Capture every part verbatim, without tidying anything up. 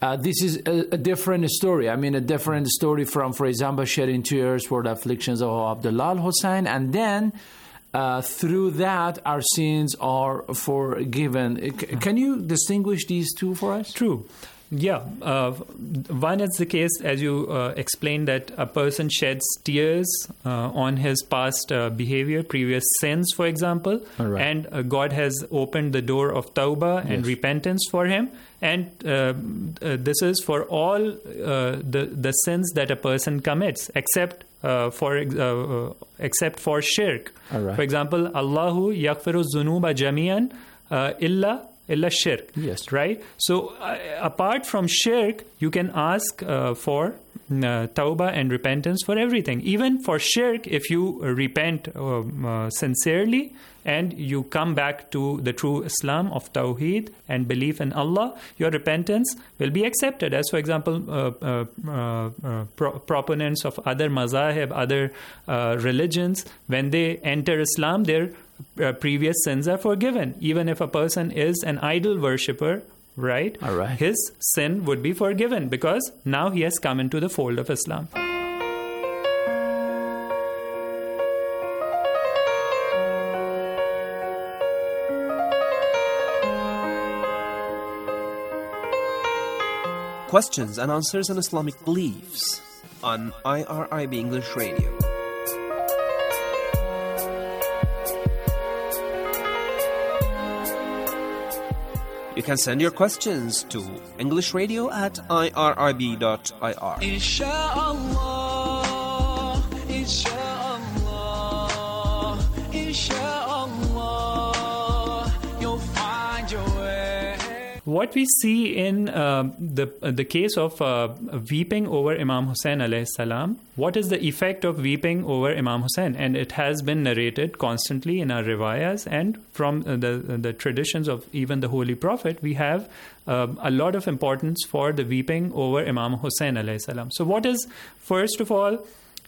uh, this is a, a different story. I mean, a different story from, for example, shedding tears for the afflictions of Abdullah al-Hussein, and then uh, through that, our sins are forgiven. C- can you distinguish these two for us? True. Yeah. Uh, one is the case, as you uh, explained, that a person sheds tears uh, on his past uh, behavior, previous sins, for example, right. and uh, God has opened the door of tawbah and yes. repentance for him. And uh, uh, this is for all uh, the, the sins that a person commits, except uh, for uh, except for shirk. Right. For example, Allahu yaghfiru dhunuba jami'an uh, illa illa shirk. Yes. Right? So uh, apart from shirk, you can ask uh, for uh, tawbah and repentance for everything. Even for shirk, if you repent um, uh, sincerely and you come back to the true Islam of Tawheed and belief in Allah, your repentance will be accepted. As for example, uh, uh, uh, uh, pro- proponents of other mazahib, other uh, religions, when they enter Islam, their uh, previous sins are forgiven. Even if a person is an idol worshipper, right? All right. His sin would be forgiven because now he has come into the fold of Islam. Questions and answers on Islamic beliefs on I R I B English Radio. You can send your questions to English Radio at I R I B dot I R. Inshallah, inshallah, inshallah, you'll find your way. What we see in uh, the uh, the case of uh, weeping over Imam Hussein alayhi salam, what is the effect of weeping over Imam Hussein? And it has been narrated constantly in our riwayas and from uh, the the traditions of even the Holy Prophet. We have uh, a lot of importance for the weeping over Imam Hussein alayhi salam. So what is, first of all, uh,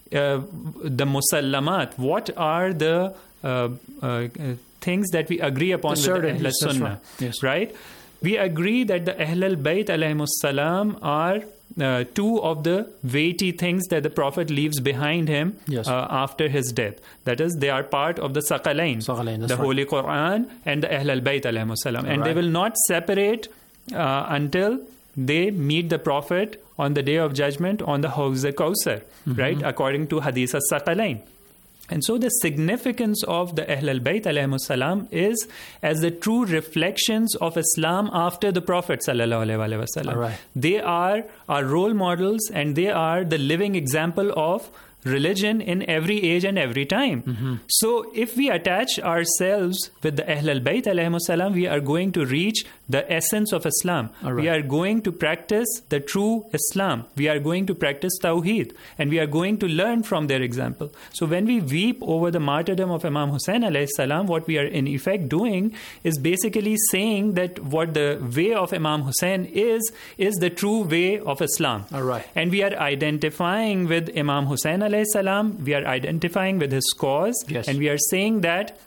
the musallamat? What are the uh, uh, things that we agree upon The with the Ahl yes, Sunnah? right. Yes. Right? We agree that the Ahl al-Bayt alayhimus salam are uh, two of the weighty things that the Prophet leaves behind him Yes. uh, after his death. That is, they are part of the Saqalain, Saqalain, that's the right. Holy Quran and the Ahl al-Bayt alayhimus salam. And they Right. will not separate uh, until they meet the Prophet on the Day of Judgment on the Hawz al-Kawthar, Mm-hmm. right? According to Hadith al-Saqalain. And so the significance of the Ahl al-Bayt alayhimus salam is as the true reflections of Islam after the Prophet sallallahu alaihi wasallam. Right. They are our role models and they are the living example of religion in every age and every time. Mm-hmm. So if we attach ourselves with the Ahl al-Bayt alayhimus salam, we are going to reach the essence of Islam. All right. We are going to practice the true Islam. We are going to practice Tawheed. And we are going to learn from their example. So when we weep over the martyrdom of Imam Hussein alayhi salam, what we are in effect doing is basically saying that what the way of Imam Hussein is, is the true way of Islam. All right. And we are identifying with Imam Hussein alayhi salam, we are identifying with his cause, Yes. and we are saying that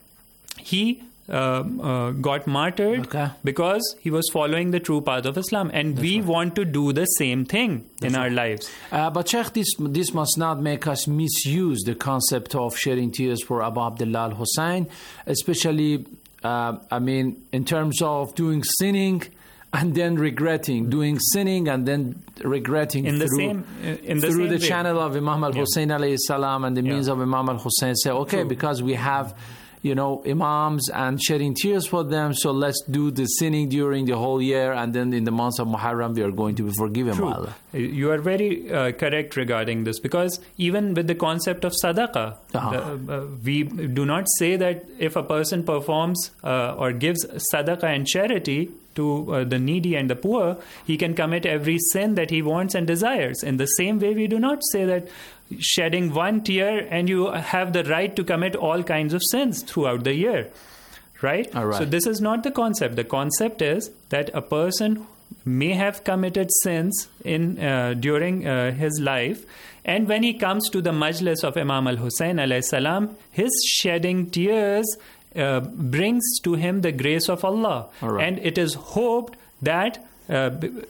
he uh, uh, got martyred Okay. because he was following the true path of Islam. And we want to do the same thing in our lives. Uh, but Sheikh, this, this must not make us misuse the concept of shedding tears for Abu Abdullah al-Hussein, especially, uh, I mean, in terms of doing sinning and then regretting, doing sinning and then regretting In the through, same- in the through same the way. channel of Imam al-Hussein alayhi salam and the means Yeah. of Imam al-Hussein. Say, okay, because we have, you know, imams and shedding tears for them, so let's do the sinning during the whole year, and then in the months of Muharram we are going to be forgiven by Allah. You are very uh, correct regarding this, because even with the concept of sadaqah, Uh-huh. the, uh, we do not say that if a person performs uh, or gives sadaqah and charity to uh, the needy and the poor, he can commit every sin that he wants and desires. In the same way, we do not say that shedding one tear and you have the right to commit all kinds of sins throughout the year, right? All right. So this is not the concept. The concept is that a person may have committed sins in uh, during uh, his life, and when he comes to the majlis of Imam al-Hussein alayhi salam, his shedding tears uh, brings to him the grace of Allah. All right. And it is hoped that uh,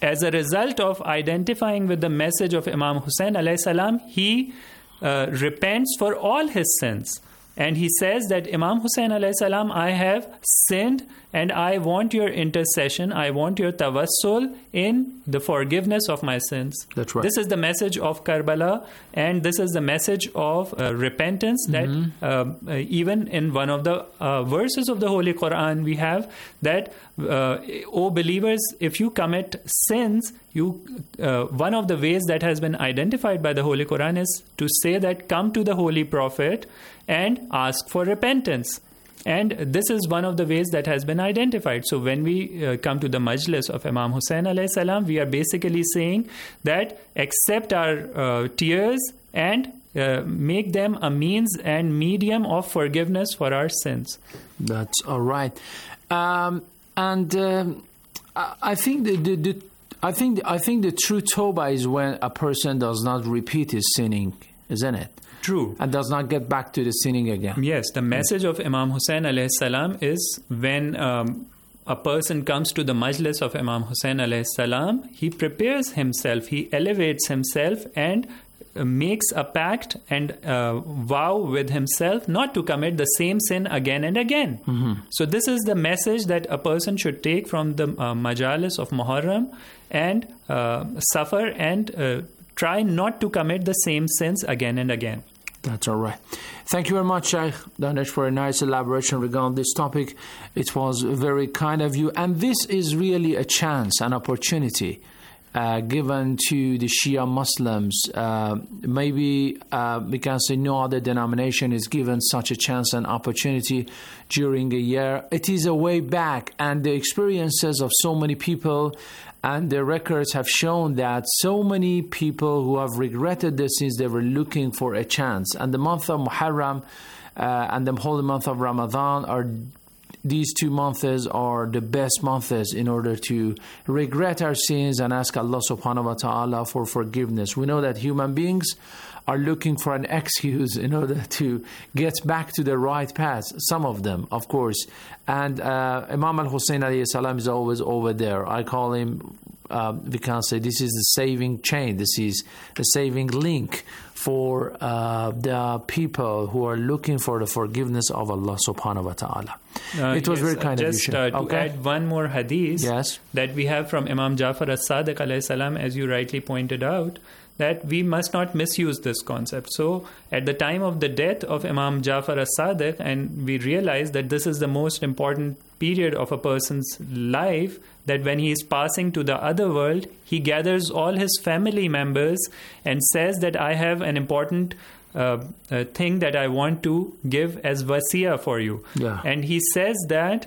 as a result of identifying with the message of Imam Hussein alayhi salam, he uh, repents for all his sins. And he says that Imam Hussein alayhi salam, I have sinned and I want your intercession, I want your tawassul in the forgiveness of my sins. That's right. This is the message of Karbala, and this is the message of uh, repentance that Mm-hmm. uh, uh, even in one of the uh, verses of the Holy Quran we have that, uh, O believers, if you commit sins, you uh, one of the ways that has been identified by the Holy Quran is to say that come to the Holy Prophet and ask for repentance. And this is one of the ways that has been identified. So when we uh, come to the majlis of Imam Hussein alayhi salam, we are basically saying that accept our uh, tears and uh, make them a means and medium of forgiveness for our sins. That's all right. Um, and um, I I think the, the, the I think I think the true tawbah is when a person does not repeat his sinning, isn't it? True. And does not get back to the sinning again. Yes, the message of Imam Hussein alayhi salam is when um, a person comes to the majlis of Imam Hussein alayhi salam, he prepares himself, he elevates himself and uh, makes a pact and uh, vow with himself not to commit the same sin again and again. Mm-hmm. So this is the message that a person should take from the uh, majalis of Muharram and uh, suffer and uh, try not to commit the same sins again and again. That's all right. Thank you very much, Sheikh Danish, for a nice elaboration regarding this topic. It was very kind of you. And this is really a chance, an opportunity uh, given to the Shia Muslims. Uh, maybe uh, we can say no other denomination is given such a chance and opportunity during a year. It is a way back, and the experiences of so many people and the records have shown that so many people who have regretted their sins, they were looking for a chance. And the month of Muharram uh, and the holy month of Ramadan are these two months are the best months in order to regret our sins and ask Allah subhanahu wa ta'ala for forgiveness. We know that human beings are looking for an excuse in order to get back to the right path. Some of them, of course. And uh, Imam al-Hussein alayhi salam is always over there. I call him, uh, we can say, this is the saving chain. This is the saving link for uh, the people who are looking for the forgiveness of Allah subhanahu wa ta'ala. Uh, it was yes, very kind just, of you. Uh, to okay. add one more hadith yes. that we have from Imam Jafar as-Sadiq alayhi salam, as you rightly pointed out, that we must not misuse this concept. So at the time of the death of Imam Jafar as-Sadiq, and we realize that this is the most important period of a person's life, that when he is passing to the other world, he gathers all his family members and says that I have an important uh, uh, thing that I want to give as wasiyah for you. Yeah. And he says that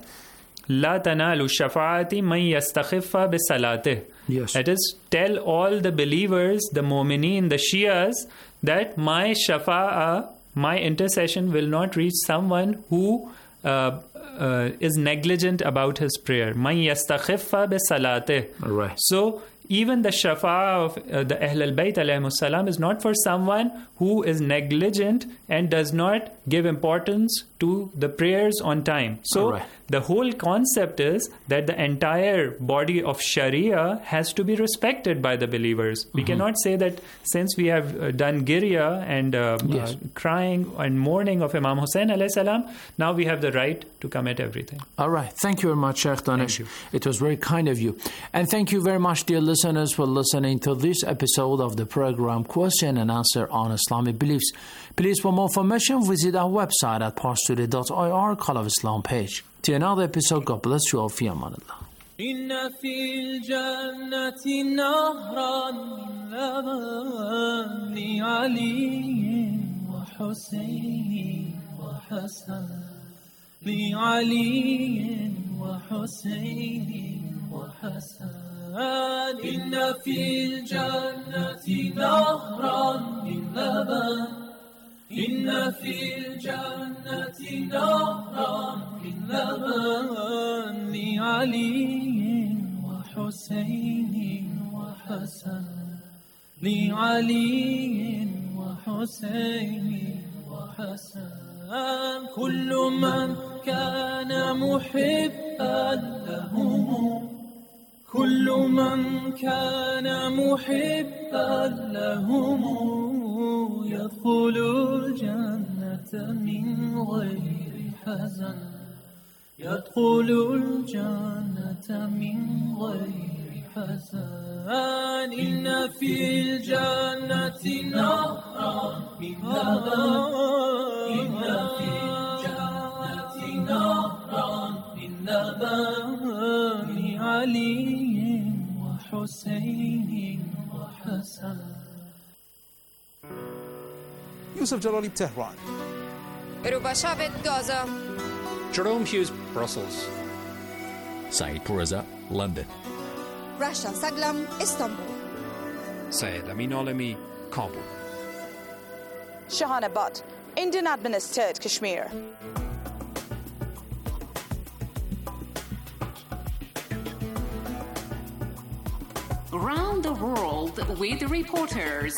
La tanalu shafa'ati man yastakhiffa bi salatih. Yes. That is, tell all the believers, the mu'mineen, the Shias, that my shafa'a, my intercession will not reach someone who uh, uh, is negligent about his prayer. Man yastakhiffa bi salatih. All right. So even the shafa'a of uh, the Ahl al-Bayt alayhimus salam is not for someone who is negligent and does not give importance to the prayers on time. So right. the whole concept is that the entire body of Sharia has to be respected by the believers. We mm-hmm. cannot say that since we have uh, done girya and uh, yes. uh, crying and mourning of Imam Hussein alayhi salam, now we have the right to commit everything. All right. Thank you very much, Sheikh Danish. It was very kind of you. And thank you very much, dear listeners, for listening to this episode of the program Question and Answer on Islamic Beliefs. Please, for more information, visit our website at parstoday dot I R, Call of Islam page. To another episode, God bless you all. Fi amanillah. إن في الجنة نهرا من لبن لعلي وحسين وحسن لعلي وحسين وحسن إن في الجنة نهرا من لبن إن في الجنة نهرا من لبن لعلي وحسين وحسن لعلي وحسين وحسن كل من كان محبا له كل من كان محبا لهم يدخل الجنة من غير حزن يدخل الجنة من غير حزن إن في الجنة نهرا من لبن إن في الجنة نهرا من لبن علي وحسين وحسن. Yusuf Jalali, Tehran. Ruba Shabit, Gaza. Jerome Hughes, Brussels. Saeed Pourreza, London. Rasha Saglam, Istanbul. Syed Amin Alami, Kabul. Shahana Butt, Indian administered Kashmir. Around the world with reporters.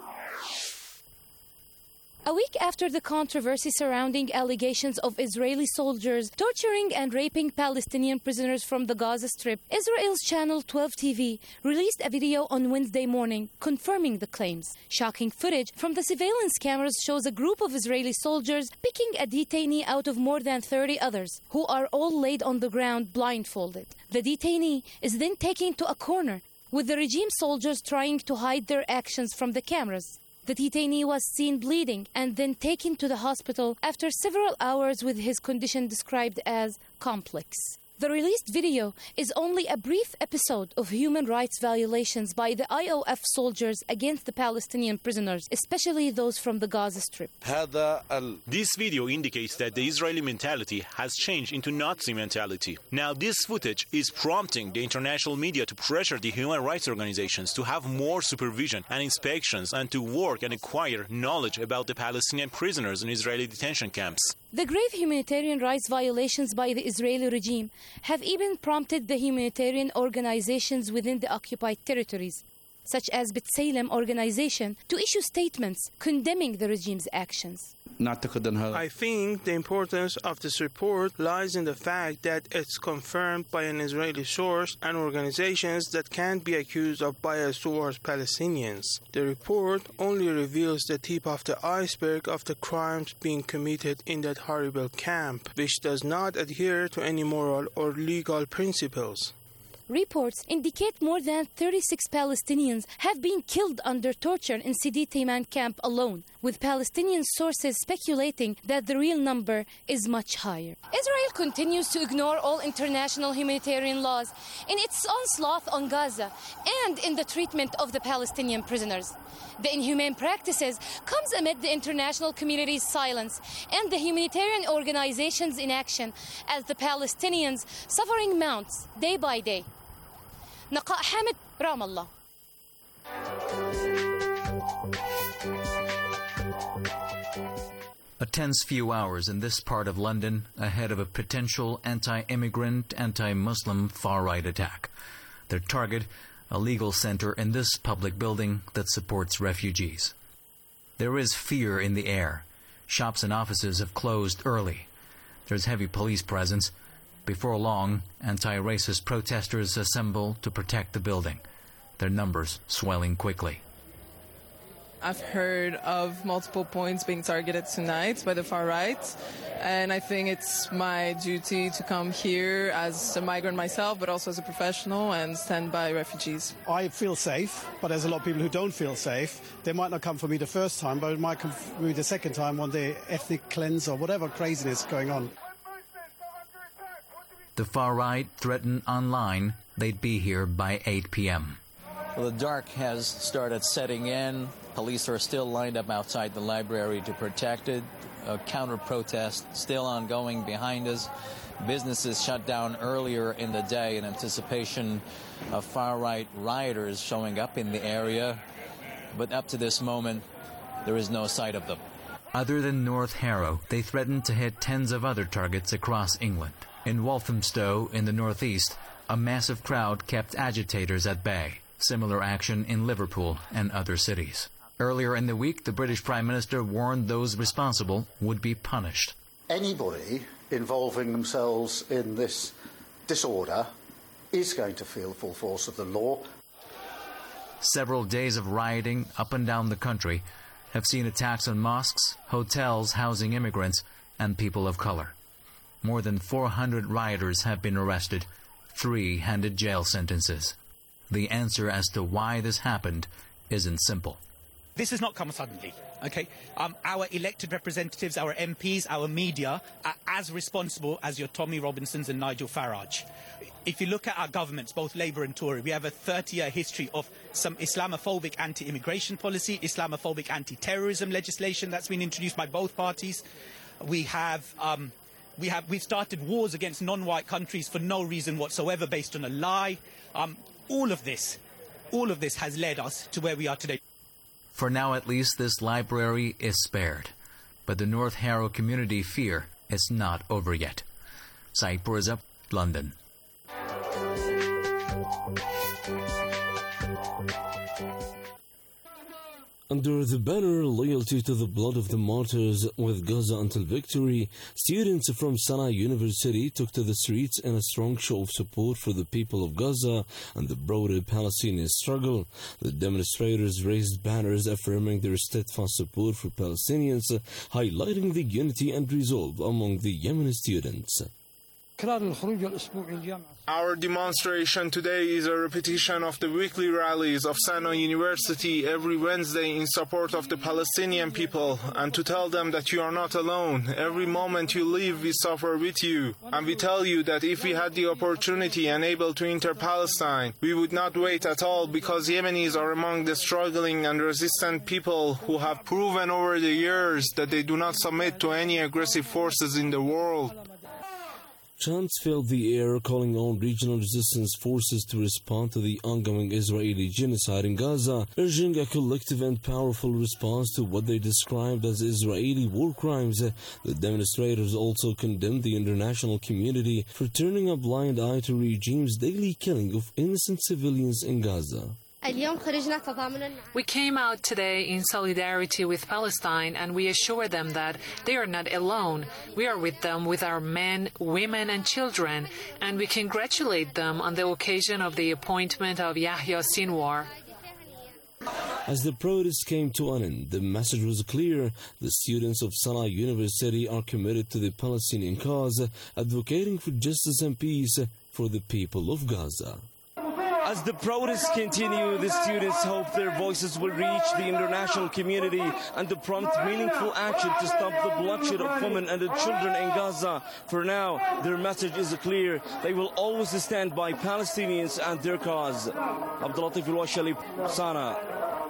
A week after the controversy surrounding allegations of Israeli soldiers torturing and raping Palestinian prisoners from the Gaza Strip, Israel's Channel twelve T V released a video on Wednesday morning confirming the claims. Shocking footage from the surveillance cameras shows a group of Israeli soldiers picking a detainee out of more than thirty others, who are all laid on the ground blindfolded. The detainee is then taken to a corner, with the regime soldiers trying to hide their actions from the cameras. The detainee was seen bleeding and then taken to the hospital after several hours with his condition described as complex. The released video is only a brief episode of human rights violations by the I O F soldiers against the Palestinian prisoners, especially those from the Gaza Strip. This video indicates that the Israeli mentality has changed into Nazi mentality. Now this footage is prompting the international media to pressure the human rights organizations to have more supervision and inspections and to work and acquire knowledge about the Palestinian prisoners in Israeli detention camps. The grave humanitarian rights violations by the Israeli regime have even prompted the humanitarian organizations within the occupied territories, such as B'Tselem organization, to issue statements condemning the regime's actions. I think the importance of this report lies in the fact that it's confirmed by an Israeli source and organizations that can't be accused of bias towards Palestinians. The report only reveals the tip of the iceberg of the crimes being committed in that horrible camp, which does not adhere to any moral or legal principles. Reports indicate more than thirty-six Palestinians have been killed under torture in Sidi Tayman camp alone, with Palestinian sources speculating that the real number is much higher. Israel continues to ignore all international humanitarian laws in its onslaught on Gaza and in the treatment of the Palestinian prisoners. The inhumane practices comes amid the international community's silence and the humanitarian organizations' inaction as the Palestinians' suffering mounts day by day. Naqa Hamid, Ramallah. A tense few hours in this part of London ahead of a potential anti-immigrant, anti-Muslim far-right attack. Their target, a legal center in this public building that supports refugees. There is fear in the air. Shops and offices have closed early. There's heavy police presence. Before long, anti-racist protesters assemble to protect the building, their numbers swelling quickly. I've heard of multiple points being targeted tonight by the far right, and I think it's my duty to come here as a migrant myself, but also as a professional, and stand by refugees. I feel safe, but there's a lot of people who don't feel safe. They might not come for me the first time, but it might come for me the second time when the ethnic cleanse or whatever craziness going on. The far right threaten online they'd be here by eight p.m. Well, the dark has started setting in. Police are still lined up outside the library to protect it. A counter-protest still ongoing behind us. Businesses shut down earlier in the day in anticipation of far-right rioters showing up in the area. But up to this moment, there is no sight of them. Other than North Harrow, they threatened to hit tens of other targets across England. In Walthamstow, in the northeast, a massive crowd kept agitators at bay. Similar action in Liverpool and other cities. Earlier in the week, the British Prime Minister warned those responsible would be punished. Anybody involving themselves in this disorder is going to feel the full force of the law. Several days of rioting up and down the country have seen attacks on mosques, hotels housing immigrants, and people of color. More than four hundred rioters have been arrested, three handed jail sentences. The answer as to why this happened isn't simple. This has not come suddenly, okay? Um, our elected representatives, our M Ps, our media are as responsible as your Tommy Robinsons and Nigel Farage. If you look at our governments, both Labour and Tory, we have a thirty-year history of some Islamophobic anti-immigration policy, Islamophobic anti-terrorism legislation that's been introduced by both parties. We have... Um, We have, we've started wars against non-white countries for no reason whatsoever, based on a lie. Um, all of this, all of this has led us to where we are today. For now, at least, this library is spared. But the North Harrow community fear is not over yet. Saeed Purza, London. Under the banner Loyalty to the Blood of the Martyrs with Gaza Until Victory, students from Sana'a University took to the streets in a strong show of support for the people of Gaza and the broader Palestinian struggle. The demonstrators raised banners affirming their steadfast support for Palestinians, highlighting the unity and resolve among the Yemeni students. Our demonstration today is a repetition of the weekly rallies of Sana'a University every Wednesday in support of the Palestinian people, and to tell them that you are not alone. Every moment you live, we suffer with you. And we tell you that if we had the opportunity and able to enter Palestine, we would not wait at all, because Yemenis are among the struggling and resistant people who have proven over the years that they do not submit to any aggressive forces in the world. Chants filled the air, calling on regional resistance forces to respond to the ongoing Israeli genocide in Gaza, urging a collective and powerful response to what they described as Israeli war crimes. The demonstrators also condemned the international community for turning a blind eye to regime's daily killing of innocent civilians in Gaza. We came out today in solidarity with Palestine, and we assure them that they are not alone. We are with them, with our men, women and children, and we congratulate them on the occasion of the appointment of Yahya Sinwar. As the protests came to an end, the message was clear. The students of Sana'a University are committed to the Palestinian cause, advocating for justice and peace for the people of Gaza. As the protests continue, the students hope their voices will reach the international community and to prompt meaningful action to stop the bloodshed of women and the children in Gaza. For now, their message is clear. They will always stand by Palestinians and their cause. Abdul Latif Al-Washali, Sana'a.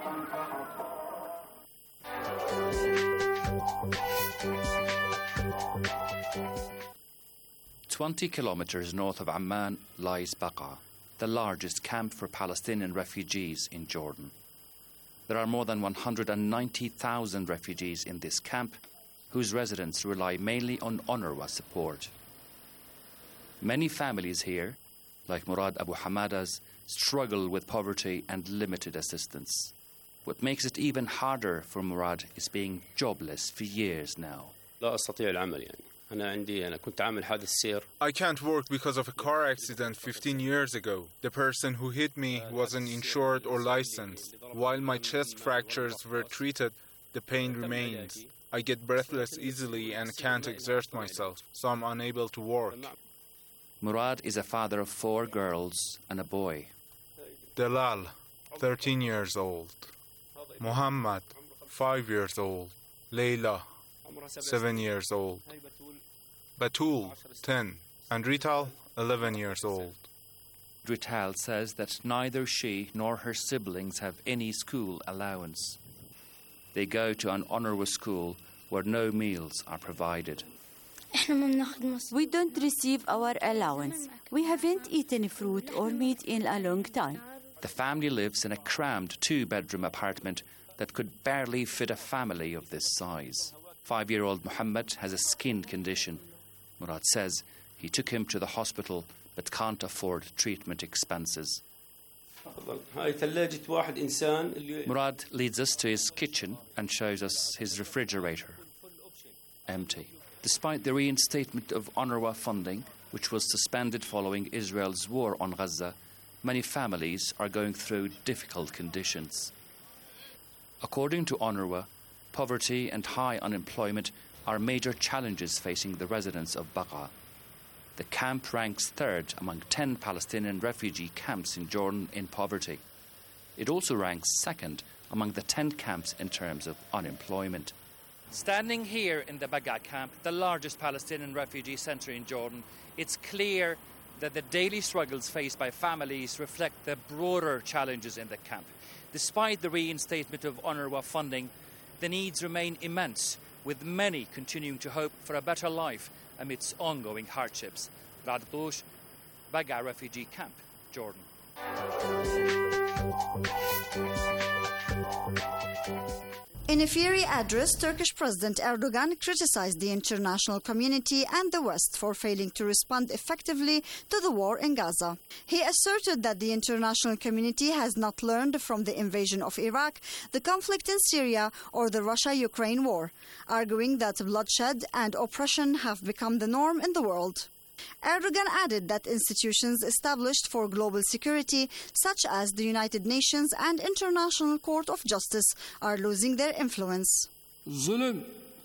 Twenty kilometers north of Amman lies Baqa, the largest camp for Palestinian refugees in Jordan. There are more than one hundred ninety thousand refugees in this camp, whose residents rely mainly on UNRWA support. Many families here, like Murad Abu Hamada's, struggle with poverty and limited assistance. What makes it even harder for Murad is being jobless for years now. لا أستطيع العمل يعني. أنا عندي أنا كنت عامل حادث سير. I can't work because of a car accident fifteen years ago. The person who hit me wasn't insured or licensed. While my chest fractures were treated, the pain remains. I get breathless easily and can't exert myself, so I'm unable to work. Murad is a father of four girls and a boy. Delal, thirteen years old. Muhammad, five years old. Layla, seven years old. Batul, ten, and Rital, eleven years old. Rital says that neither she nor her siblings have any school allowance. They go to an UNRWA school where no meals are provided. We don't receive our allowance. We haven't eaten fruit or meat in a long time. The family lives in a crammed two-bedroom apartment that could barely fit a family of this size. Five-year-old Muhammad has a skin condition. Murad says he took him to the hospital but can't afford treatment expenses. Murad leads us to his kitchen and shows us his refrigerator. Empty. Despite the reinstatement of UNRWA funding, which was suspended following Israel's war on Gaza, many families are going through difficult conditions. According to UNRWA, poverty and high unemployment are major challenges facing the residents of Baqa. The camp ranks third among ten Palestinian refugee camps in Jordan in poverty. It also ranks second among the ten camps in terms of unemployment. Standing here in the Baqa camp, the largest Palestinian refugee centre in Jordan, it's clear that the daily struggles faced by families reflect the broader challenges in the camp. Despite the reinstatement of UNRWA funding, the needs remain immense, with many continuing to hope for a better life amidst ongoing hardships. Rad Bush, Baqa Refugee Camp, Jordan. In a fiery address, Turkish President Erdogan criticized the international community and the West for failing to respond effectively to the war in Gaza. He asserted that the international community has not learned from the invasion of Iraq, the conflict in Syria, or the Russia-Ukraine war, arguing that bloodshed and oppression have become the norm in the world. Erdogan added that institutions established for global security, such as the United Nations and International Court of Justice, are losing their influence. The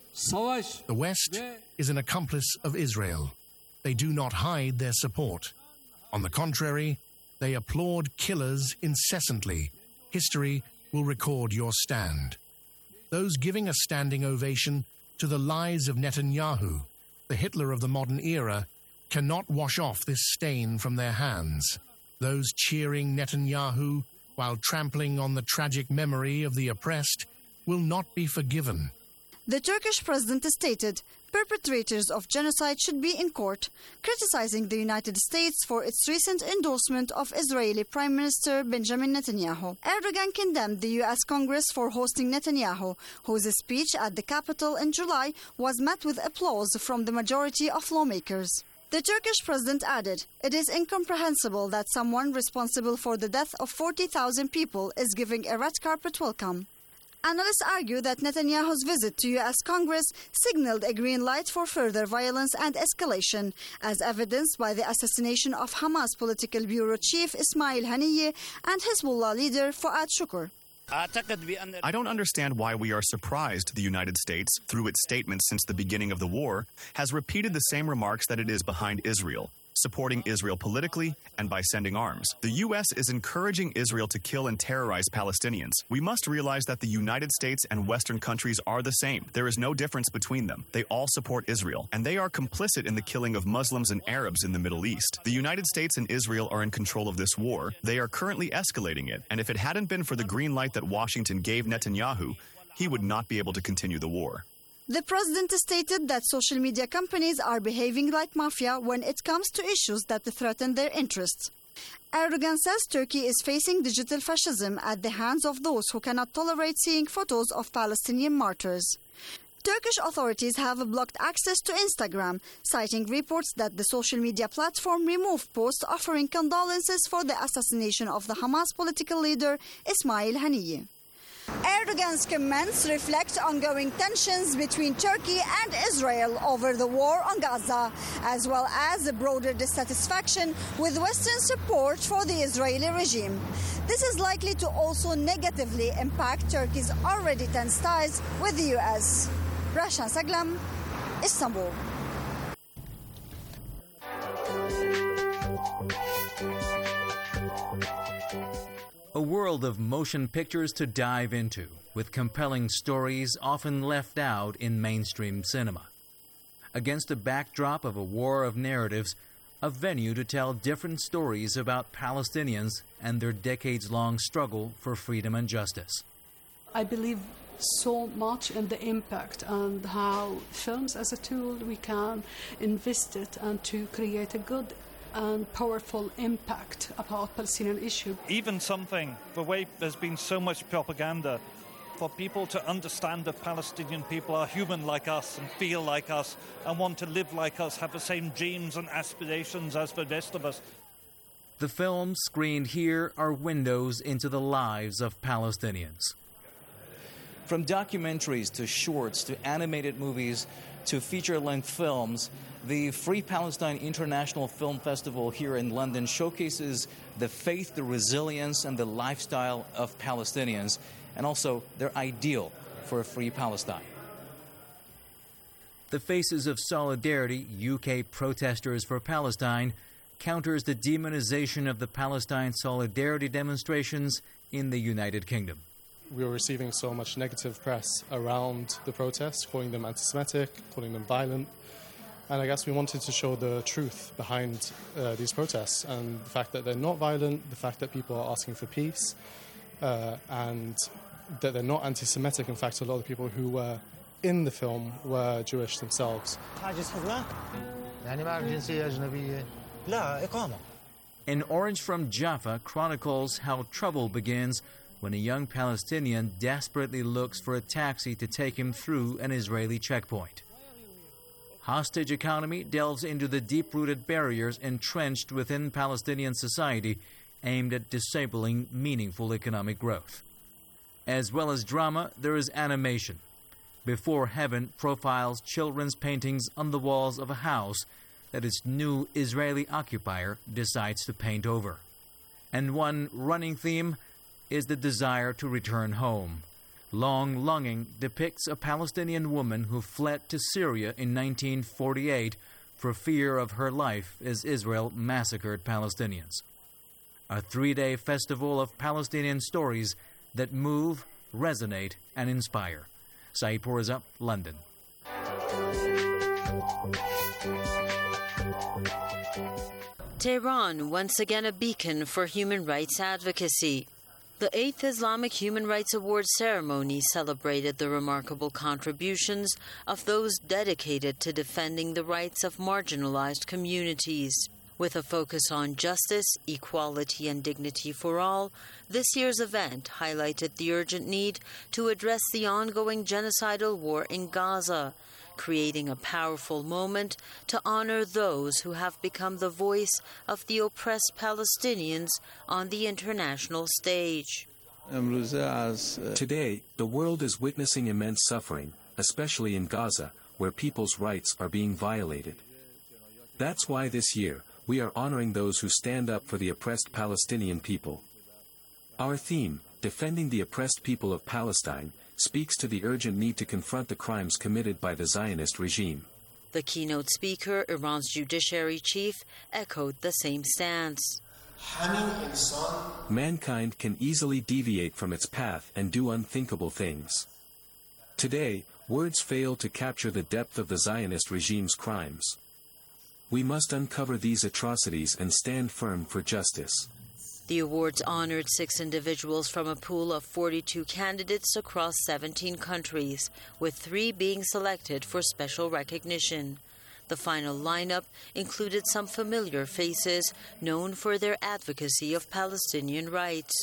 West is an accomplice of Israel. They do not hide their support. On the contrary, they applaud killers incessantly. History will record your stand. Those giving a standing ovation to the lies of Netanyahu, the Hitler of the modern era, cannot wash off this stain from their hands. Those cheering Netanyahu while trampling on the tragic memory of the oppressed will not be forgiven. The Turkish president stated perpetrators of genocide should be in court, criticizing the United States for its recent endorsement of Israeli Prime Minister Benjamin Netanyahu. Erdogan condemned the U S Congress for hosting Netanyahu, whose speech at the Capitol in July was met with applause from the majority of lawmakers. The Turkish president added, "It is incomprehensible that someone responsible for the death of forty thousand people is giving a red carpet welcome." Analysts argue that Netanyahu's visit to U S Congress signaled a green light for further violence and escalation, as evidenced by the assassination of Hamas Political Bureau Chief Ismail Haniyeh and Hezbollah leader Fuad Shukr. I don't understand why we are surprised the United States, through its statements since the beginning of the war, has repeated the same remarks that it is behind Israel, supporting Israel politically and by sending arms. The U S is encouraging Israel to kill and terrorize Palestinians. We must realize that the United States and Western countries are the same. There is no difference between them. They all support Israel, and they are complicit in the killing of Muslims and Arabs in the Middle East. The United States and Israel are in control of this war. They are currently escalating it, and if it hadn't been for the green light that Washington gave Netanyahu, he would not be able to continue the war. The president stated that social media companies are behaving like mafia when it comes to issues that threaten their interests. Erdogan says Turkey is facing digital fascism at the hands of those who cannot tolerate seeing photos of Palestinian martyrs. Turkish authorities have blocked access to Instagram, citing reports that the social media platform removed posts offering condolences for the assassination of the Hamas political leader Ismail Haniyeh. Erdogan's comments reflect ongoing tensions between Turkey and Israel over the war on Gaza, as well as a broader dissatisfaction with Western support for the Israeli regime. This is likely to also negatively impact Turkey's already tense ties with the U S. Rashan Saglam, Istanbul. A world of motion pictures to dive into, with compelling stories often left out in mainstream cinema. Against the backdrop of a war of narratives, a venue to tell different stories about Palestinians and their decades-long struggle for freedom and justice. I believe so much in the impact and how films as a tool we can invest it and to create a good and powerful impact about Palestinian issue. Even something, the way there's been so much propaganda, for people to understand that Palestinian people are human like us and feel like us and want to live like us, have the same dreams and aspirations as the rest of us. The films screened here are windows into the lives of Palestinians. From documentaries to shorts to animated movies, to feature-length films, the Free Palestine International Film Festival here in London showcases the faith, the resilience, and the lifestyle of Palestinians, and also their ideal for a free Palestine. The Faces of Solidarity, U K Protesters for Palestine, counters the demonization of the Palestine solidarity demonstrations in the United Kingdom. We were receiving so much negative press around the protests, calling them anti-Semitic, calling them violent. And I guess we wanted to show the truth behind uh, these protests and the fact that they're not violent, the fact that people are asking for peace, uh, and that they're not anti-Semitic. In fact, a lot of the people who were in the film were Jewish themselves. An Orange from Jaffa chronicles how trouble begins when a young Palestinian desperately looks for a taxi to take him through an Israeli checkpoint. Hostage Economy delves into the deep-rooted barriers entrenched within Palestinian society aimed at disabling meaningful economic growth. As well as drama, there is animation. Before Heaven profiles children's paintings on the walls of a house that its new Israeli occupier decides to paint over. And one running theme is the desire to return home. Long Longing depicts a Palestinian woman who fled to Syria in nineteen forty-eight for fear of her life as Israel massacred Palestinians. A three-day festival of Palestinian stories that move, resonate, and inspire. Saeed Poureza, London. Tehran, once again a beacon for human rights advocacy. The eighth Islamic Human Rights Awards ceremony celebrated the remarkable contributions of those dedicated to defending the rights of marginalized communities. With a focus on justice, equality, and dignity for all, this year's event highlighted the urgent need to address the ongoing genocidal war in Gaza, creating a powerful moment to honor those who have become the voice of the oppressed Palestinians on the international stage. Today, the world is witnessing immense suffering, especially in Gaza, where people's rights are being violated. That's why this year, we are honoring those who stand up for the oppressed Palestinian people. Our theme, Defending the Oppressed People of Palestine, speaks to the urgent need to confront the crimes committed by the Zionist regime. The keynote speaker, Iran's judiciary chief, echoed the same stance. Mankind can easily deviate from its path and do unthinkable things. Today, words fail to capture the depth of the Zionist regime's crimes. We must uncover these atrocities and stand firm for justice. The awards honored six individuals from a pool of forty-two candidates across seventeen countries, with three being selected for special recognition. The final lineup included some familiar faces known for their advocacy of Palestinian rights.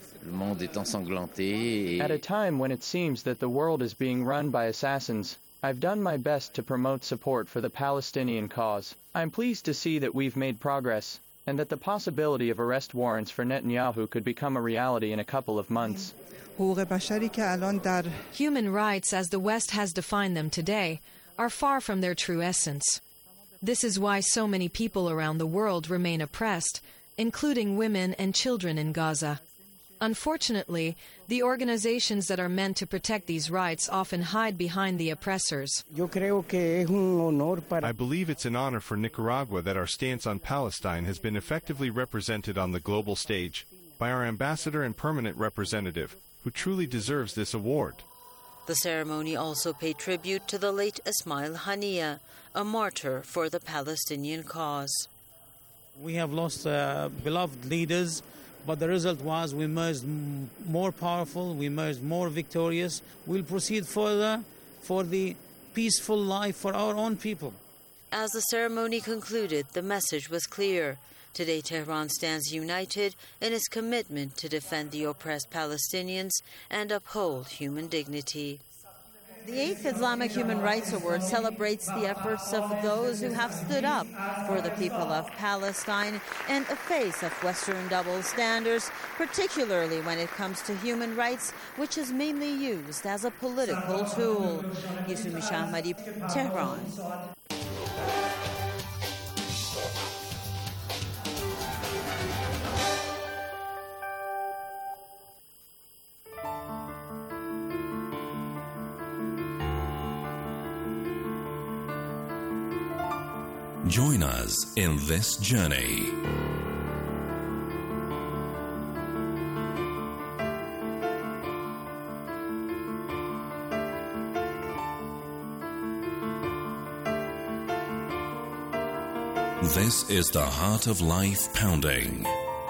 At a time when it seems that the world is being run by assassins, I've done my best to promote support for the Palestinian cause. I'm pleased to see that we've made progress, and that the possibility of arrest warrants for Netanyahu could become a reality in a couple of months. Human rights, as the West has defined them today, are far from their true essence. This is why so many people around the world remain oppressed, including women and children in Gaza. Unfortunately, the organizations that are meant to protect these rights often hide behind the oppressors. I believe it's an honor for Nicaragua that our stance on Palestine has been effectively represented on the global stage by our ambassador and permanent representative, who truly deserves this award. The ceremony also paid tribute to the late Ismail Haniyeh, a martyr for the Palestinian cause. We have lost uh, beloved leaders, but the result was we emerged m- more powerful, we emerged more victorious. We'll proceed further for the peaceful life for our own people. As the ceremony concluded, the message was clear. Today, Tehran stands united in its commitment to defend the oppressed Palestinians and uphold human dignity. The eighth Islamic Human Rights Award celebrates the efforts of those who have stood up for the people of Palestine in the face of Western double standards, particularly when it comes to human rights, which is mainly used as a political tool. Yusumi Shahmadi, Tehran. Join us in this journey. This is the Heart of Life Pounding.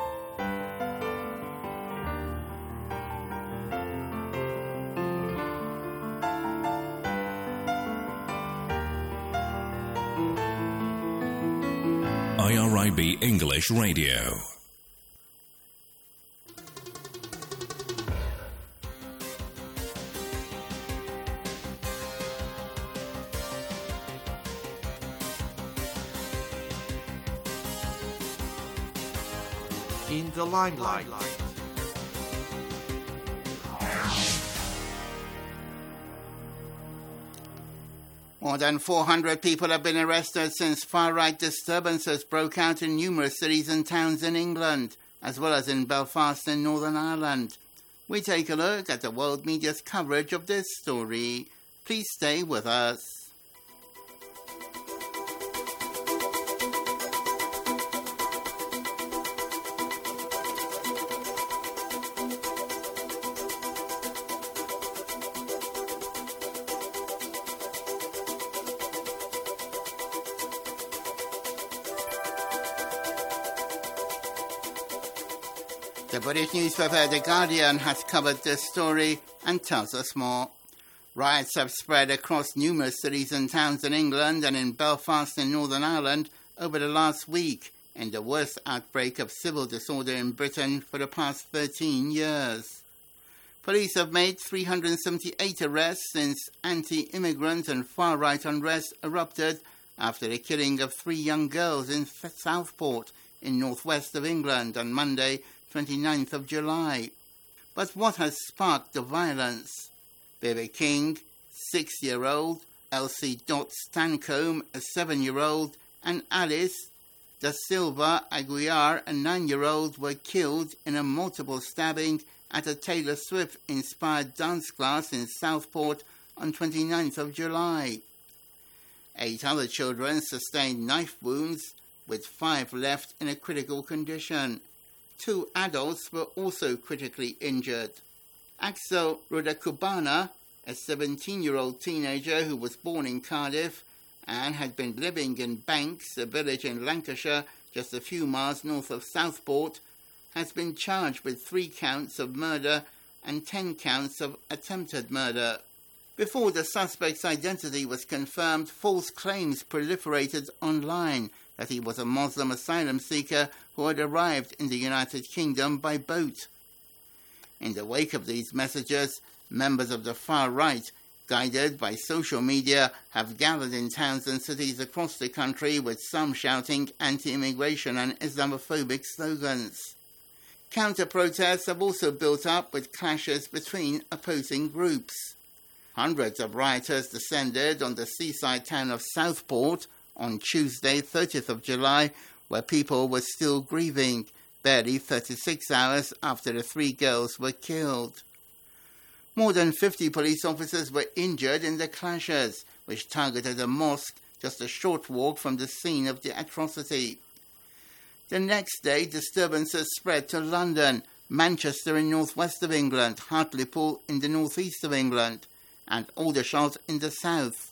I R I B English Radio. In the limelight. More than four hundred people have been arrested since far-right disturbances broke out in numerous cities and towns in England, as well as in Belfast in Northern Ireland. We take a look at the world media's coverage of this story. Please stay with us. The British newspaper The Guardian has covered this story and tells us more. Riots have spread across numerous cities and towns in England and in Belfast in Northern Ireland over the last week, in the worst outbreak of civil disorder in Britain for the past thirteen years. Police have made three hundred seventy-eight arrests since anti-immigrant and far-right unrest erupted after the killing of three young girls in Southport in northwest of England on Monday, twenty-ninth of July. But what has sparked the violence? Baby King, six-year-old, Elsie Dot Stancombe, a seven-year-old, and Alice Da Silva Aguiar, a nine-year-old, were killed in a multiple stabbing at a Taylor Swift-inspired dance class in Southport on twenty-ninth of July. Eight other children sustained knife wounds, with five left in a critical condition. Two adults were also critically injured. Axel Rodakubana, a seventeen-year-old teenager who was born in Cardiff and had been living in Banks, a village in Lancashire just a few miles north of Southport, has been charged with three counts of murder and ten counts of attempted murder. Before the suspect's identity was confirmed, false claims proliferated online that he was a Muslim asylum seeker who had arrived in the United Kingdom by boat. In the wake of these messages, members of the far right, guided by social media, have gathered in towns and cities across the country, with some shouting anti-immigration and Islamophobic slogans. Counter-protests have also built up, with clashes between opposing groups. Hundreds of rioters descended on the seaside town of Southport on Tuesday, thirtieth of July, where people were still grieving, barely thirty-six hours after the three girls were killed. More than fifty police officers were injured in the clashes, which targeted a mosque just a short walk from the scene of the atrocity. The next day, disturbances spread to London, Manchester in northwest of England, Hartlepool in the northeast of England, and Aldershot in the south.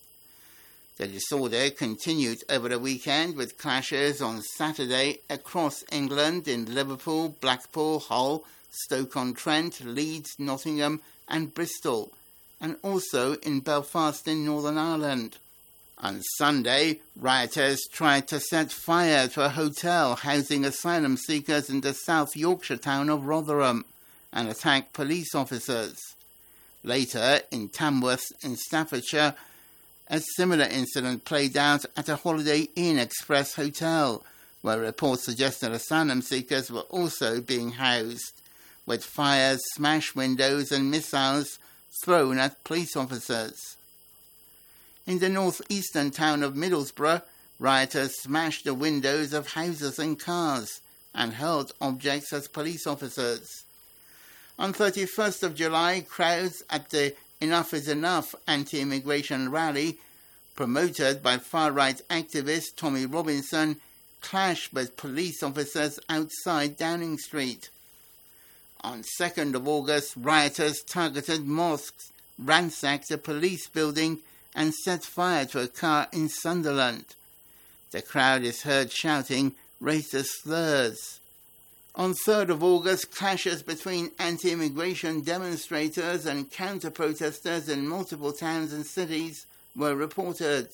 The disorder continued over the weekend, with clashes on Saturday across England in Liverpool, Blackpool, Hull, Stoke-on-Trent, Leeds, Nottingham and Bristol, and also in Belfast in Northern Ireland. On Sunday, rioters tried to set fire to a hotel housing asylum seekers in the South Yorkshire town of Rotherham and attacked police officers. Later, in Tamworth in Staffordshire, a similar incident played out at a Holiday Inn Express hotel, where reports suggest that asylum seekers were also being housed, with fires, smashed windows and missiles thrown at police officers. In the northeastern town of Middlesbrough, rioters smashed the windows of houses and cars and hurled objects at police officers. On thirty-first of July, crowds at the Enough is Enough anti-immigration rally, promoted by far-right activist Tommy Robinson, clashed with police officers outside Downing Street. On second of August, rioters targeted mosques, ransacked a police building and set fire to a car in Sunderland. The crowd is heard shouting racist slurs. On third of August, clashes between anti-immigration demonstrators and counter-protesters in multiple towns and cities were reported.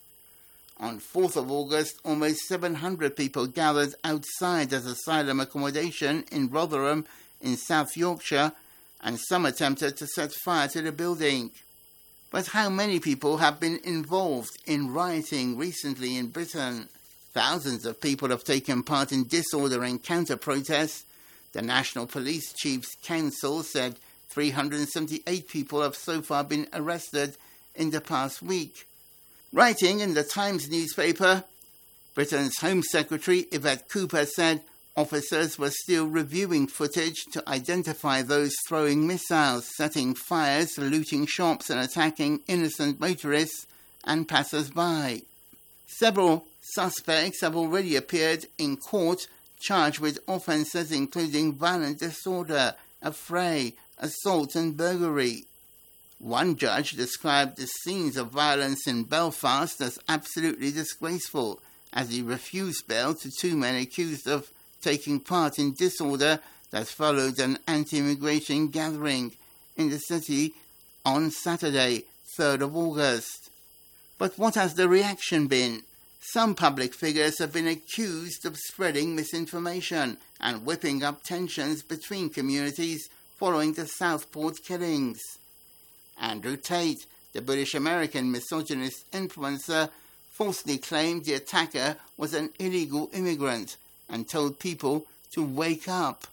On fourth of August, almost seven hundred people gathered outside as asylum accommodation in Rotherham in South Yorkshire, and some attempted to set fire to the building. But how many people have been involved in rioting recently in Britain? Thousands of people have taken part in disorder and counter-protests. The National Police Chiefs Council said three hundred seventy-eight people have so far been arrested in the past week. Writing in the Times newspaper, Britain's Home Secretary Yvette Cooper said officers were still reviewing footage to identify those throwing missiles, setting fires, looting shops and attacking innocent motorists and passers-by. Several suspects have already appeared in court charged with offences including violent disorder, affray, assault and burglary. One judge described the scenes of violence in Belfast as absolutely disgraceful, as he refused bail to two men accused of taking part in disorder that followed an anti-immigration gathering in the city on Saturday, third of August. But what has the reaction been? Some public figures have been accused of spreading misinformation and whipping up tensions between communities following the Southport killings. Andrew Tate, the British-American misogynist influencer, falsely claimed the attacker was an illegal immigrant and told people to wake up.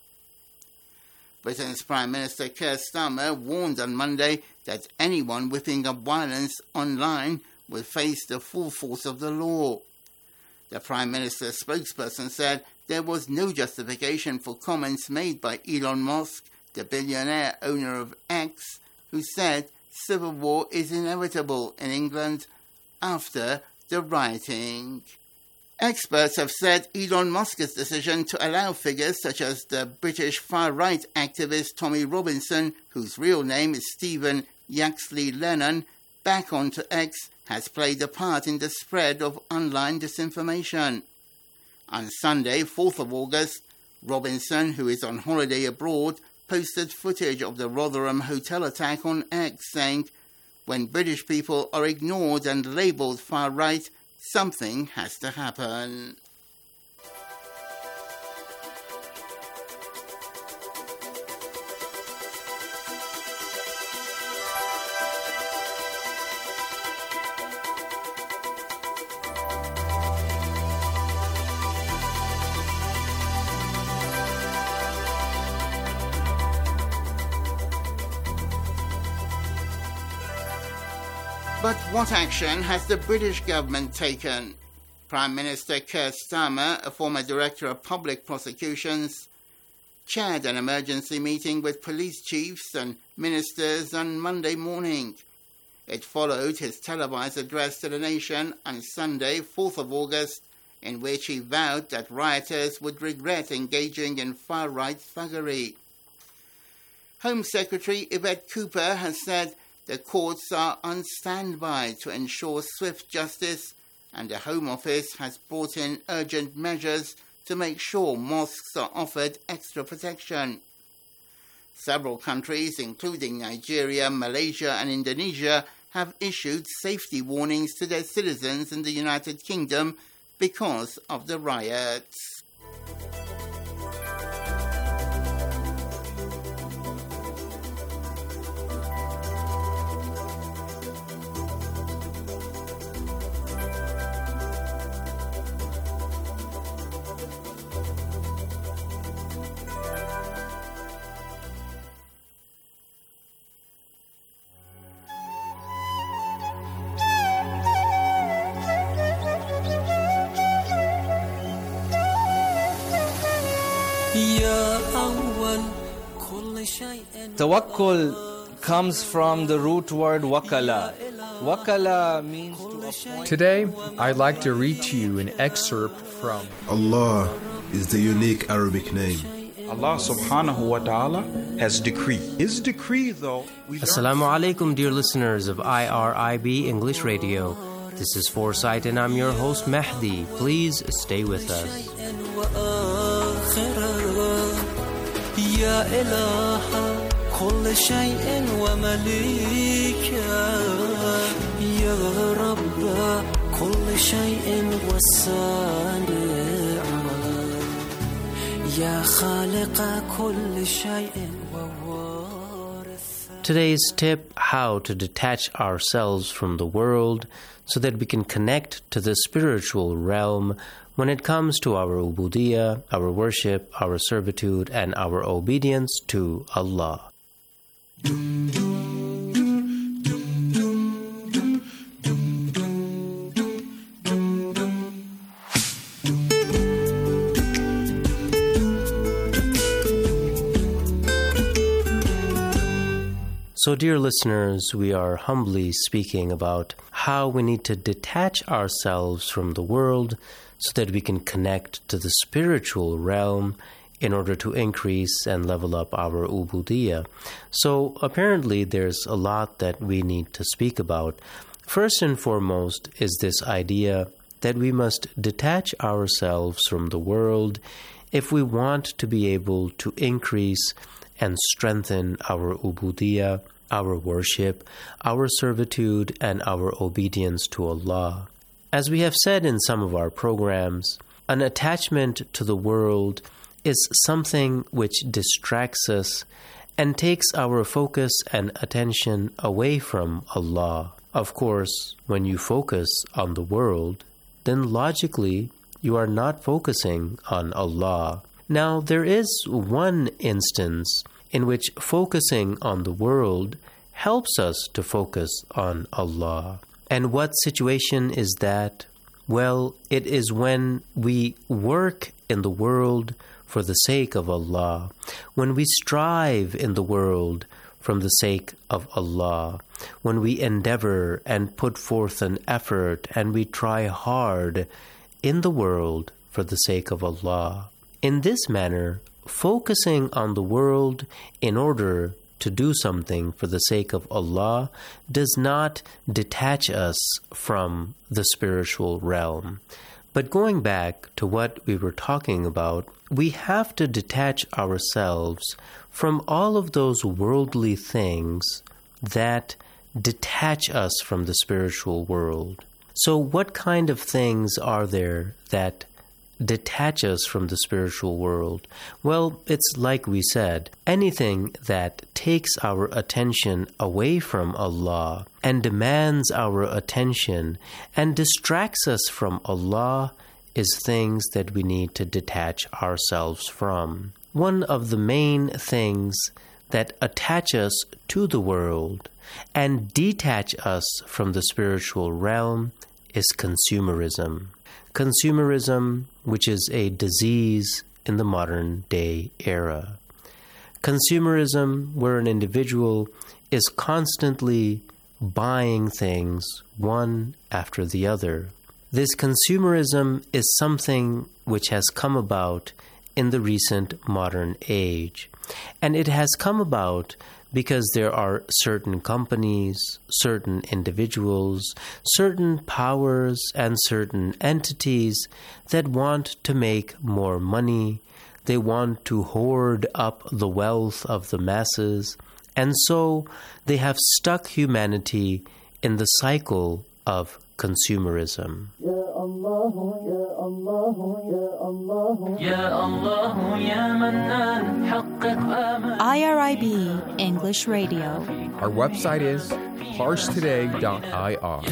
Britain's Prime Minister Keir Starmer warned on Monday that anyone whipping up violence online will face the full force of the law. The Prime Minister's spokesperson said there was no justification for comments made by Elon Musk, the billionaire owner of X, who said civil war is inevitable in England after the rioting. Experts have said Elon Musk's decision to allow figures such as the British far-right activist Tommy Robinson, whose real name is Stephen Yaxley Lennon, back onto X has played a part in the spread of online disinformation. On Sunday, fourth of August, Robinson, who is on holiday abroad, posted footage of the Rotherham hotel attack on X, saying, "When British people are ignored and labelled far-right, something has to happen." But what action has the British government taken? Prime Minister Keir Starmer, a former director of public prosecutions, chaired an emergency meeting with police chiefs and ministers on Monday morning. It followed his televised address to the nation on Sunday, fourth of August, in which he vowed that rioters would regret engaging in far-right thuggery. Home Secretary Yvette Cooper has said the courts are on standby to ensure swift justice, and the Home Office has brought in urgent measures to make sure mosques are offered extra protection. Several countries, including Nigeria, Malaysia and Indonesia, have issued safety warnings to their citizens in the United Kingdom because of the riots. Tawakkul comes from the root word wakala. Wakala means to appoint. Today, I'd like to read to you an excerpt from Allah is the unique Arabic name. Allah subhanahu wa ta'ala has decreed. His decree, though, we Assalamu alaikum, dear listeners of I R I B English Radio. This is Foresight and I'm your host Mahdi. Please stay with us. كل شيء ومليكا يا رب كل شيء والصانع يا خالق كل شيء ووارث. Today's tip: how to detach ourselves from the world so that we can connect to the spiritual realm when it comes to our ubudiyah, our worship, our servitude, and our obedience to Allah. So, dear listeners, we are humbly speaking about how we need to detach ourselves from the world so that we can connect to the spiritual realm in order to increase and level up our ubudiyah. So apparently there's a lot that we need to speak about. First and foremost is this idea that we must detach ourselves from the world if we want to be able to increase and strengthen our ubudiyah, our worship, our servitude, and our obedience to Allah. As we have said in some of our programs, an attachment to the world is something which distracts us and takes our focus and attention away from Allah. Of course, when you focus on the world, then logically you are not focusing on Allah. Now, there is one instance in which focusing on the world helps us to focus on Allah. And what situation is that? Well, it is when we work in the world for the sake of Allah, when we strive in the world from the sake of Allah, when we endeavor and put forth an effort and we try hard in the world for the sake of Allah. In this manner, focusing on the world in order to do something for the sake of Allah does not detach us from the spiritual realm. But going back to what we were talking about, we have to detach ourselves from all of those worldly things that detach us from the spiritual world. So what kind of things are there that detach us from the spiritual world? Well, it's like we said, anything that takes our attention away from Allah and demands our attention and distracts us from Allah is things that we need to detach ourselves from. One of the main things that attach us to the world and detach us from the spiritual realm is consumerism. Consumerism, which is a disease in the modern day era. Consumerism, where an individual is constantly buying things one after the other. This consumerism is something which has come about in the recent modern age. And it has come about because there are certain companies, certain individuals, certain powers, and certain entities that want to make more money. They want to hoard up the wealth of the masses. And so they have stuck humanity in the I R I B English Radio. Our website is pars today dot I R.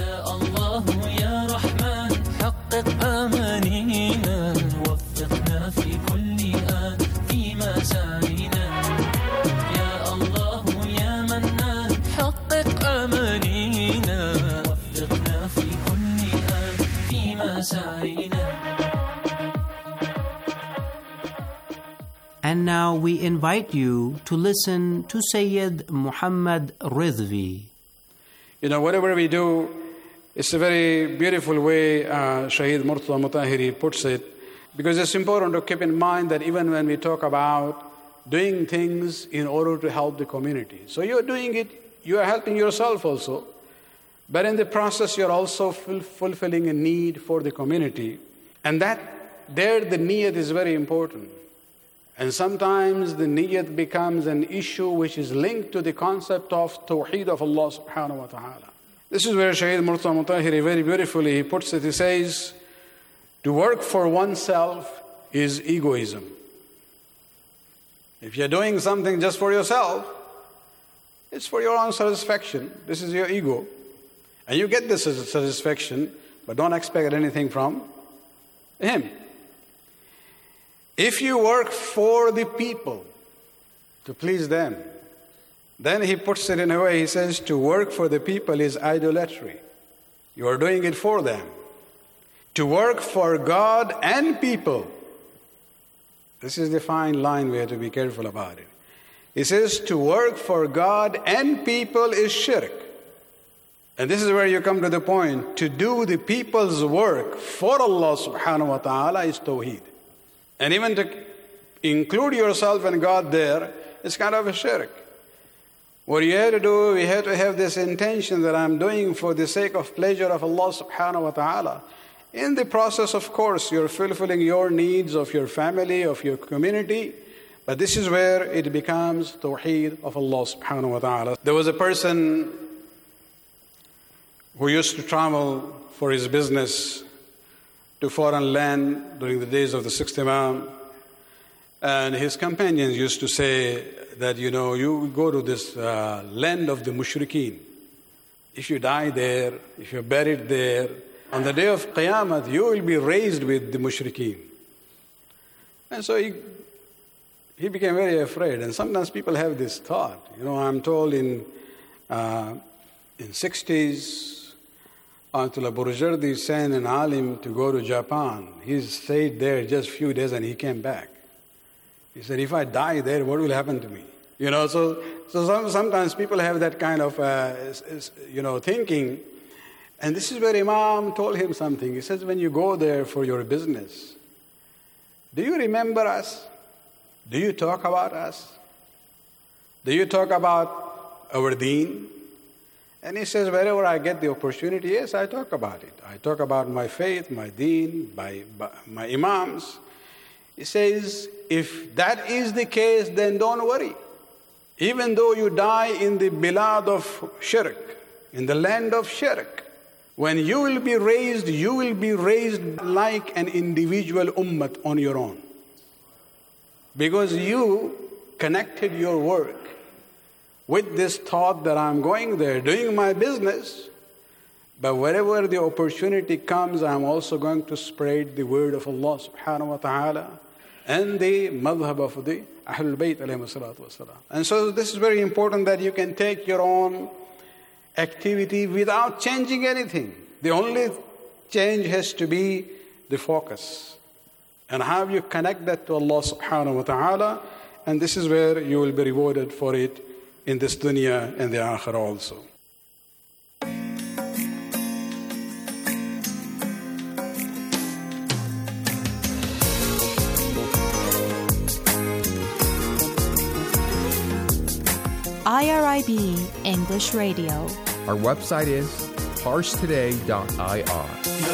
And now we invite you to listen to Sayyid Muhammad Ridvi. You know, whatever we do, it's a very beautiful way uh, Shaheed Murtada Mutahiri puts it, because it's important to keep in mind that even when we talk about doing things in order to help the community, so you're doing it, you are helping yourself also, but in the process you're also ful- fulfilling a need for the community. And that, there the niyat is very important. And sometimes the niyat becomes an issue which is linked to the concept of tawheed of Allah subhanahu wa ta'ala. This is where Shaheed Murtada Mutahiri very beautifully he puts it. He says, to work for oneself is egoism. If you're doing something just for yourself, it's for your own satisfaction. This is your ego. And you get this satisfaction, but don't expect anything from him. If you work for the people, to please them, then he puts it in a way, he says, to work for the people is idolatry. You are doing it for them. To work for God and people, this is the fine line, we have to be careful about it. He says, to work for God and people is shirk. And this is where you come to the point. To do the people's work for Allah subhanahu wa ta'ala is tawheed. And even to include yourself and God there, it's kind of a shirk. What you have to do, you have to have this intention that I'm doing for the sake of pleasure of Allah subhanahu wa ta'ala. In the process, of course, you're fulfilling your needs of your family, of your community, but this is where it becomes tawheed of Allah subhanahu wa ta'ala. There was a person who used to travel for his business to foreign land during the days of the sixth Imam, and his companions used to say that, you know, you go to this uh, land of the mushrikeen. If you die there, if you're buried there, on the day of Qiyamah, you will be raised with the mushrikeen. And so he, he became very afraid. And sometimes people have this thought. You know, I'm told in uh, in sixties, Ayatollah Burjardi sent an alim to go to Japan. He stayed there just a few days and he came back. He said, if I die there, what will happen to me? You know, so so some, sometimes people have that kind of, uh, you know, thinking. And this is where Imam told him something. He says, when you go there for your business, do you remember us? Do you talk about us? Do you talk about our deen? And he says, wherever I get the opportunity, yes, I talk about it. I talk about my faith, my deen, my, my imams. He says, if that is the case, then don't worry. Even though you die in the bilad of shirk, in the land of shirk, when you will be raised, you will be raised like an individual ummat on your own. Because you connected your work with this thought that I'm going there, doing my business, but wherever the opportunity comes, I'm also going to spread the word of Allah subhanahu wa ta'ala and the madhab of the Ahlul Bayt alayhi salatu wasalam. And so this is very important that you can take your own activity without changing anything. The only change has to be the focus. And how you connect that to Allah subhanahu wa ta'ala, and this is where you will be rewarded for it in this dunya and the akhirah also. I R I B English Radio. Our website is parse today dot I R.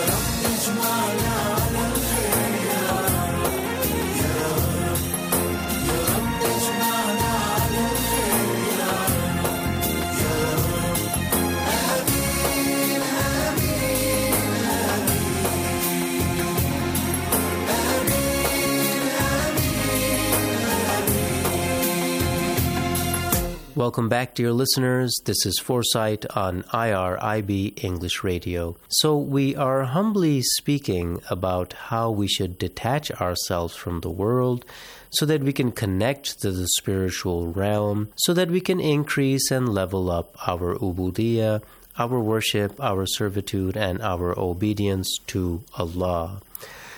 Welcome back, dear listeners. This is Foresight on I R I B English Radio. So we are humbly speaking about how we should detach ourselves from the world so that we can connect to the spiritual realm, so that we can increase and level up our ubudiyah, our worship, our servitude, and our obedience to Allah.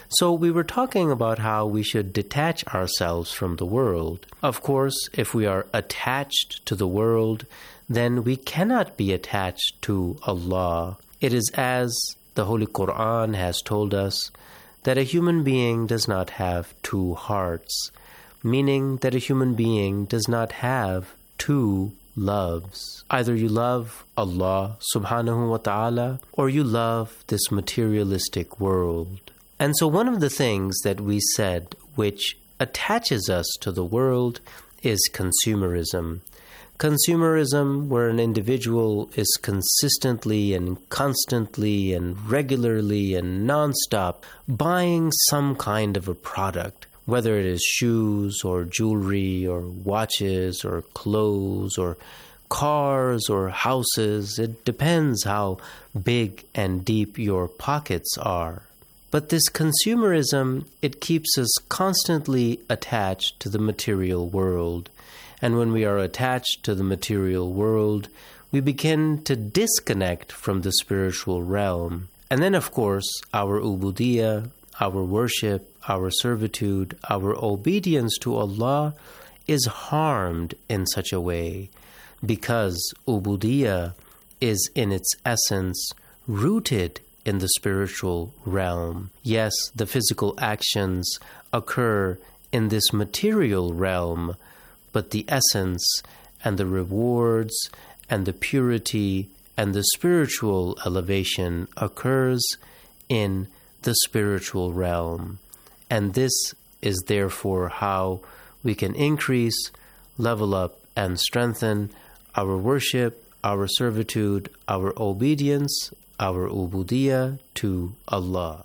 So we were talking about how we should detach ourselves from the world. Of course, if we are attached to the world, then we cannot be attached to Allah. It is as the Holy Quran has told us that a human being does not have two hearts, meaning that a human being does not have two loves. Either you love Allah subhanahu wa ta'ala or you love this materialistic world. And so one of the things that we said which attaches us to the world is consumerism. Consumerism, where an individual is consistently and constantly and regularly and nonstop buying some kind of a product, whether it is shoes or jewelry or watches or clothes or cars or houses. It depends how big and deep your pockets are. But this consumerism, it keeps us constantly attached to the material world. And when we are attached to the material world, we begin to disconnect from the spiritual realm. And then, of course, our ubudiyah, our worship, our servitude, our obedience to Allah is harmed in such a way because ubudiyah is in its essence rooted in the spiritual realm. Yes, the physical actions occur in this material realm, but the essence and the rewards and the purity and the spiritual elevation occurs in the spiritual realm. And this is therefore how we can increase, level up, and strengthen our worship, our servitude, our obedience, our ubudiyah to Allah.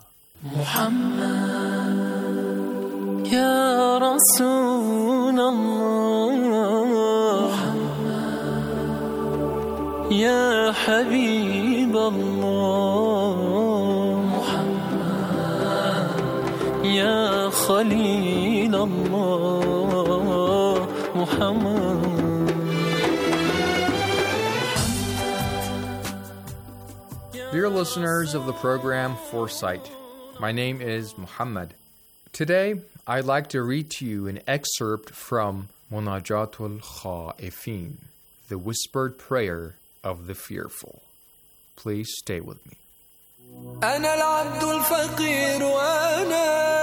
Muhammad, Ya Rasulullah, Ya Habib Allah, Ya Khalil Allah, Muhammad. Dear listeners of the program Foresight, my name is Muhammad. Today, I'd like to read to you an excerpt from Munajatul Khaifin, the whispered prayer of the fearful. Please stay with me. أنا العبد الفقير وأنا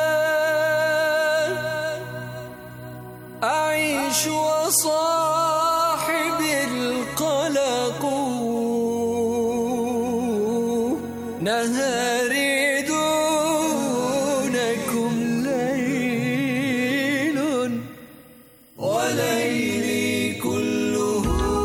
أعيش وصاحبي القلق نهاري دونكم ليل وليلي كله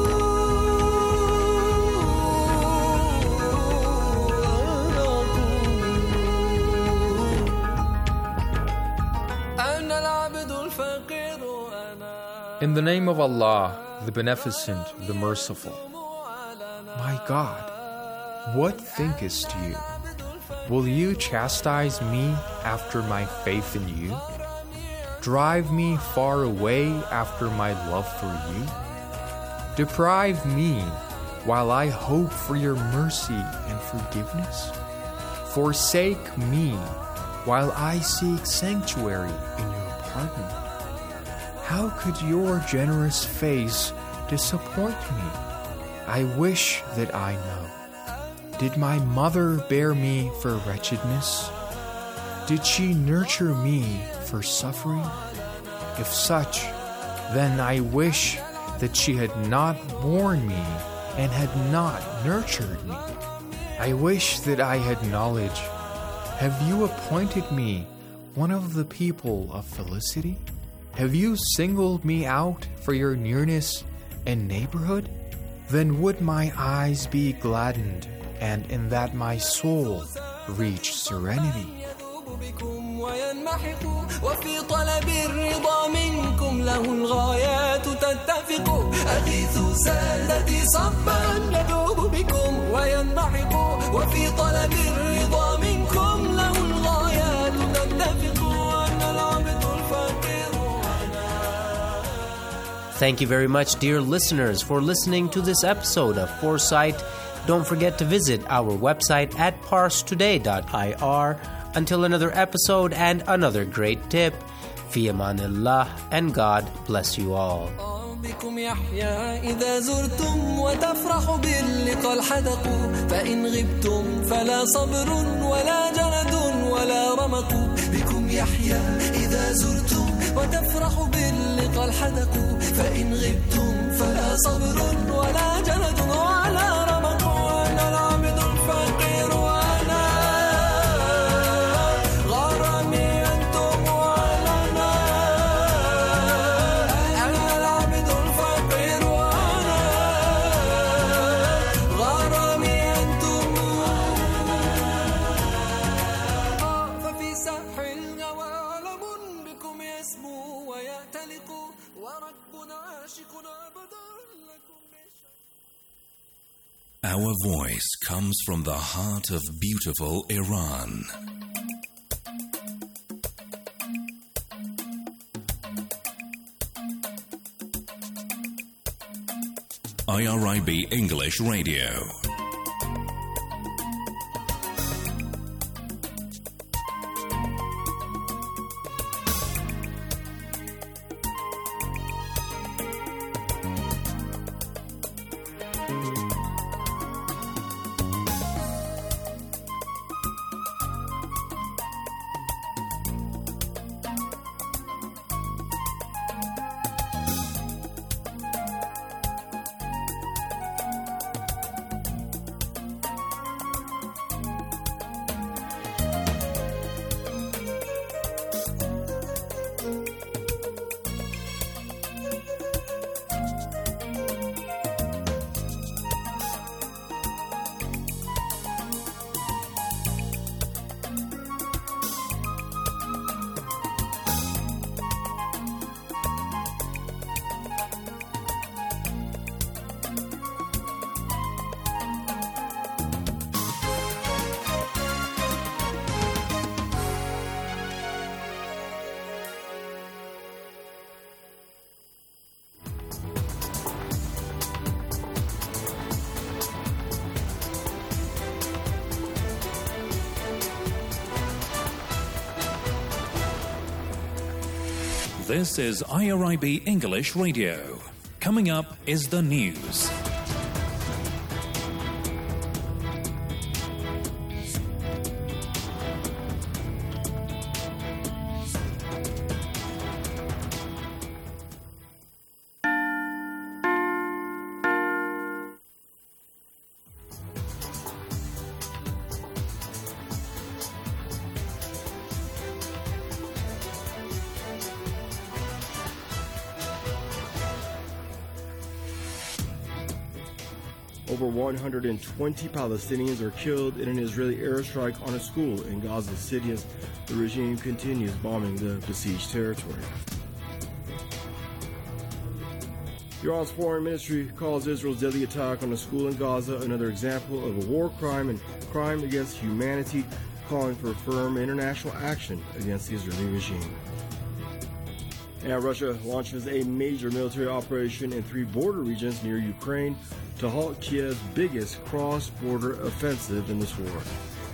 أنا العبد الفقير وأنا. In the name of Allah, the Beneficent, the Merciful. My God, what thinkest you? Will you chastise me after my faith in you? Drive me far away after my love for you? Deprive me while I hope for your mercy and forgiveness? Forsake me while I seek sanctuary in your pardon? How could your generous face disappoint me? I wish that I know. Did my mother bear me for wretchedness? Did she nurture me for suffering? If such, then I wish that she had not borne me and had not nurtured me. I wish that I had knowledge. Have you appointed me one of the people of felicity? Have you singled me out for your nearness and neighborhood? Then would my eyes be gladdened, and in that my soul reach serenity. وفي طلب الرضا منكم له الغايات تتفق أغيث سادتي صبا ندوب بكم وينمحق وفي طلب الرضا منكم له الغايات تتفق أن العبد الفقير. Thank you very much, dear listeners, for listening to this episode of Foresight. Don't forget to visit our website at parstoday dot I R, Until another episode and another great tip, fi amanillah, and God bless you all. بكم يحيا إذا زرتم وتفرحوا باللقاء الحدق فإن غبتم فلا صبر ولا جلد ولا رمق بكم يحيا إذا زرتم وتفرحوا باللقاء الحدق فإن غبتم فلا صبر ولا جلد ولا رمق وأنا العبد الفقير وأنا غرامي أنتم وأنا أنا العبد الفقير وأنا غرامي أنتم ففي ساحل الغوى علم بكم يسمو ويأتلق وربنا عاشقنا أبدا لكم. Our voice comes from the heart of beautiful Iran. I R I B English Radio. This is I R I B English Radio. Coming up is the news. Over one hundred twenty Palestinians are killed in an Israeli airstrike on a school in Gaza City as the regime continues bombing the besieged territory. Iran's foreign ministry calls Israel's deadly attack on a school in Gaza another example of a war crime and crime against humanity, calling for firm international action against the Israeli regime. And Russia launches a major military operation in three border regions near Ukraine to halt Kiev's biggest cross-border offensive in this war.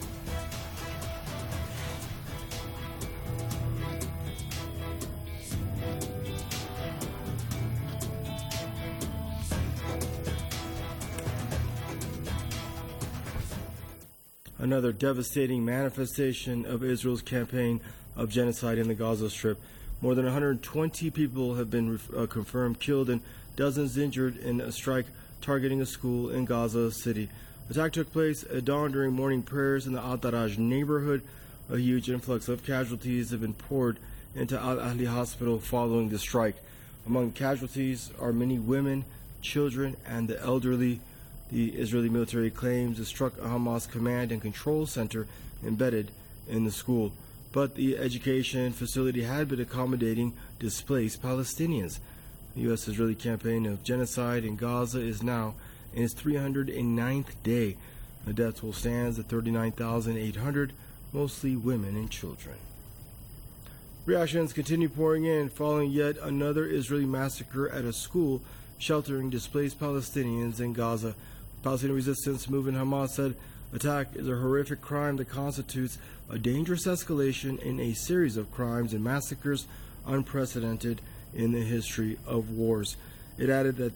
Another devastating manifestation of Israel's campaign of genocide in the Gaza Strip. More than one hundred twenty people have been uh, confirmed killed and dozens injured in a strike targeting a school in Gaza City. The attack took place at dawn during morning prayers in the Al-Daraj neighborhood. A huge influx of casualties have been poured into Al-Ahli Hospital following the strike. Among casualties are many women, children, and the elderly. The Israeli military claims it struck a Hamas command and control center embedded in the school. But the education facility had been accommodating displaced Palestinians. The U S-Israeli campaign of genocide in Gaza is now in its three hundred ninth day. The death toll stands at thirty-nine thousand eight hundred, mostly women and children. Reactions continue pouring in following yet another Israeli massacre at a school sheltering displaced Palestinians in Gaza. Palestinian resistance movement Hamas said attack is a horrific crime that constitutes a dangerous escalation in a series of crimes and massacres unprecedented in the history of wars. It added that